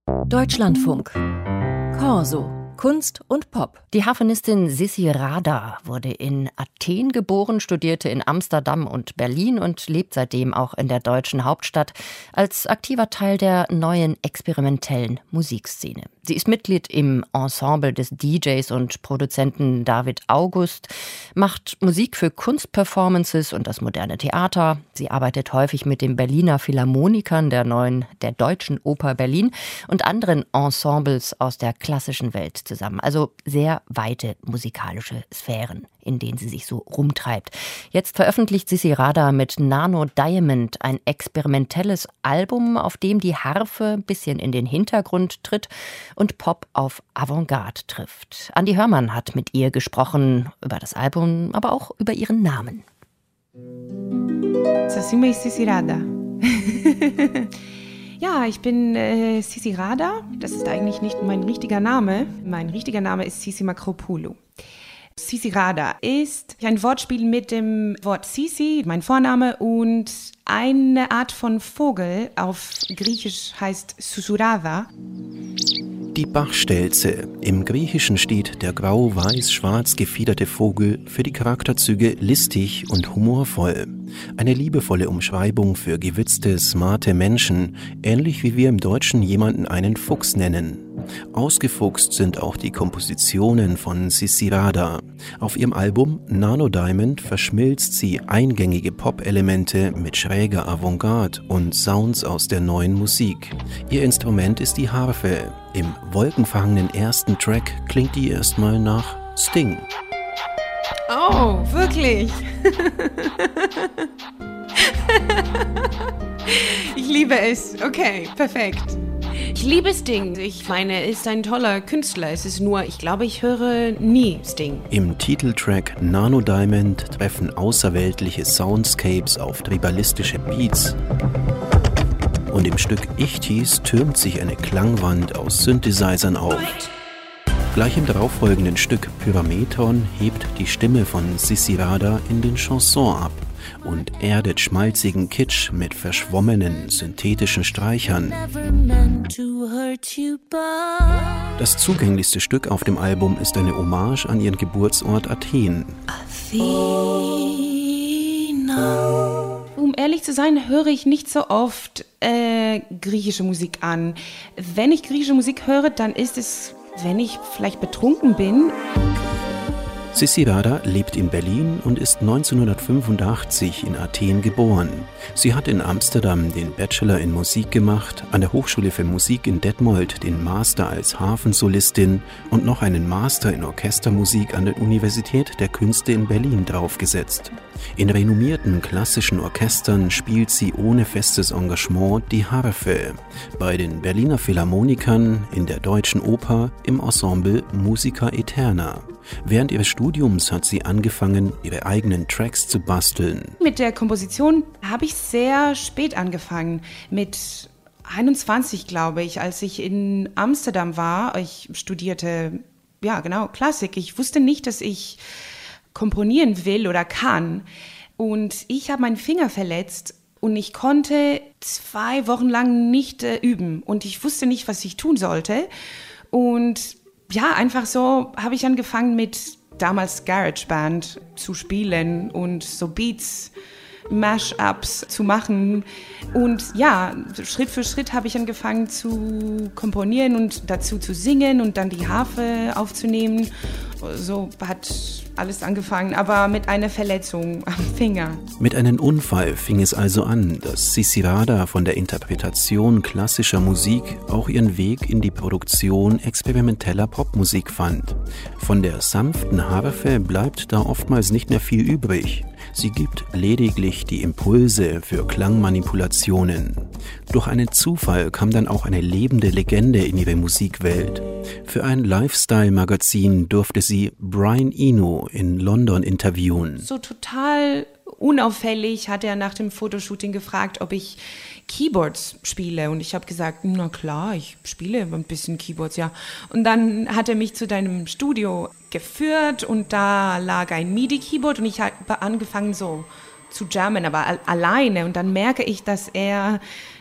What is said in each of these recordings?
Deutschlandfunk. Corso. Kunst und Pop. Die Harfenistin Sissi Rada wurde in Athen geboren, studierte in Amsterdam und Berlin und lebt seitdem auch in der deutschen Hauptstadt als aktiver Teil der neuen experimentellen Musikszene. Sie ist Mitglied im Ensemble des DJs und Produzenten David August, macht Musik für Kunstperformances und das moderne Theater. Sie arbeitet häufig mit den Berliner Philharmonikern der Deutschen Oper Berlin und anderen Ensembles aus der klassischen Welt zusammen. Also sehr weite musikalische Sphären, in denen sie sich so rumtreibt. Jetzt veröffentlicht Sissi Rada mit Nano Diamond ein experimentelles Album, auf dem die Harfe ein bisschen in den Hintergrund tritt und Pop auf Avantgarde trifft. Andi Hörmann hat mit ihr gesprochen über das Album, aber auch über ihren Namen. Sasima ist Sissi Rada. Ja, ich bin Sissi Rada. Das ist eigentlich nicht mein richtiger Name. Mein richtiger Name ist Sissi Makropoulou. Sissi Rada ist ein Wortspiel mit dem Wort Sisi, mein Vorname, und eine Art von Vogel, auf Griechisch heißt Susurrada. Die Bachstelze. Im Griechischen steht der grau-weiß-schwarz gefiederte Vogel für die Charakterzüge listig und humorvoll. Eine liebevolle Umschreibung für gewitzte, smarte Menschen, ähnlich wie wir im Deutschen jemanden einen Fuchs nennen. Ausgefuchst sind auch die Kompositionen von Sissi Rada. Auf ihrem Album Nano Diamond verschmilzt sie eingängige Pop-Elemente mit schräger Avantgarde und Sounds aus der neuen Musik. Ihr Instrument ist die Harfe. Im wolkenverhangenen ersten Track klingt die erstmal nach Sting. Oh, wirklich? Ich liebe es. Okay, perfekt. Ich liebe Sting. Ich meine, er ist ein toller Künstler. Es ist nur, ich glaube, ich höre nie Sting. Im Titeltrack Nano Diamond treffen außerweltliche Soundscapes auf tribalistische Beats. Und im Stück Ichthys türmt sich eine Klangwand aus Synthesizern auf. Gleich im darauffolgenden Stück Pyrametron hebt die Stimme von Sissi Rada in den Chanson ab und erdet schmalzigen Kitsch mit verschwommenen, synthetischen Streichern. Das zugänglichste Stück auf dem Album ist eine Hommage an ihren Geburtsort Athen. Um ehrlich zu sein, höre ich nicht so oft griechische Musik an. Wenn ich griechische Musik höre, dann ist es, wenn ich vielleicht betrunken bin. Sissi Rada lebt in Berlin und ist 1985 in Athen geboren. Sie hat in Amsterdam den Bachelor in Musik gemacht, an der Hochschule für Musik in Detmold den Master als Harfensolistin und noch einen Master in Orchestermusik an der Universität der Künste in Berlin draufgesetzt. In renommierten klassischen Orchestern spielt sie ohne festes Engagement die Harfe. Bei den Berliner Philharmonikern, in der Deutschen Oper, im Ensemble Musica Eterna. Während ihres Studiums hat sie angefangen, ihre eigenen Tracks zu basteln. Mit der Komposition habe ich sehr spät angefangen. Mit 21, glaube ich, als ich in Amsterdam war. Ich studierte, Klassik. Ich wusste nicht, dass ich komponieren will oder kann. Und ich habe meinen Finger verletzt und ich konnte 2 Wochen lang nicht üben. Und ich wusste nicht, was ich tun sollte. Und ja, einfach so habe ich angefangen mit damals GarageBand zu spielen und so Beats, Mashups zu machen. Und ja, Schritt für Schritt habe ich angefangen zu komponieren und dazu zu singen und dann die Harfe aufzunehmen. So hat alles angefangen, aber mit einer Verletzung am Finger. Mit einem Unfall fing es also an, dass Sissi Rada von der Interpretation klassischer Musik auch ihren Weg in die Produktion experimenteller Popmusik fand. Von der sanften Harfe bleibt da oftmals nicht mehr viel übrig. Sie gibt lediglich die Impulse für Klangmanipulationen. Durch einen Zufall kam dann auch eine lebende Legende in ihre Musikwelt. Für ein Lifestyle-Magazin durfte sie Brian Eno in London interviewen. So total unauffällig hat er nach dem Fotoshooting gefragt, ob ich Keyboards spiele. Und ich habe gesagt, na klar, ich spiele ein bisschen Keyboards, ja. Und dann hat er mich zu deinem Studio geführt und da lag ein MIDI-Keyboard und ich habe angefangen so zu jammen, aber alleine. Und dann merke ich, dass er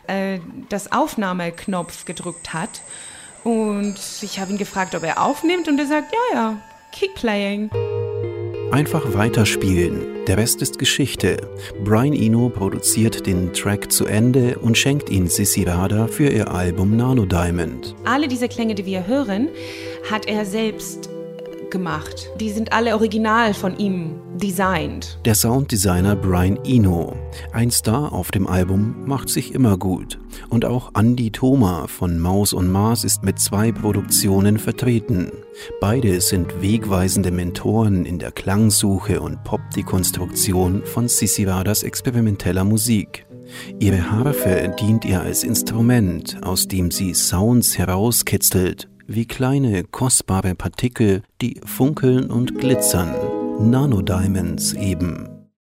das Aufnahmeknopf gedrückt hat. Und ich habe ihn gefragt, ob er aufnimmt, und er sagt, ja, keep playing. Einfach weiterspielen, der Rest ist Geschichte. Brian Eno produziert den Track zu Ende und schenkt ihn Sissi Rader für ihr Album Nano Diamond. Alle diese Klänge, die wir hören, hat er selbst gemacht. Die sind alle original von ihm designt. Der Sounddesigner Brian Eno, ein Star auf dem Album, macht sich immer gut. Und auch Andi Thoma von Maus und Mars ist mit 2 Produktionen vertreten. Beide sind wegweisende Mentoren in der Klangsuche und Pop-Dekonstruktion von Sissi Raders experimenteller Musik. Ihre Harfe dient ihr als Instrument, aus dem sie Sounds herauskitzelt, wie kleine, kostbare Partikel, die funkeln und glitzern. Nano Diamonds eben.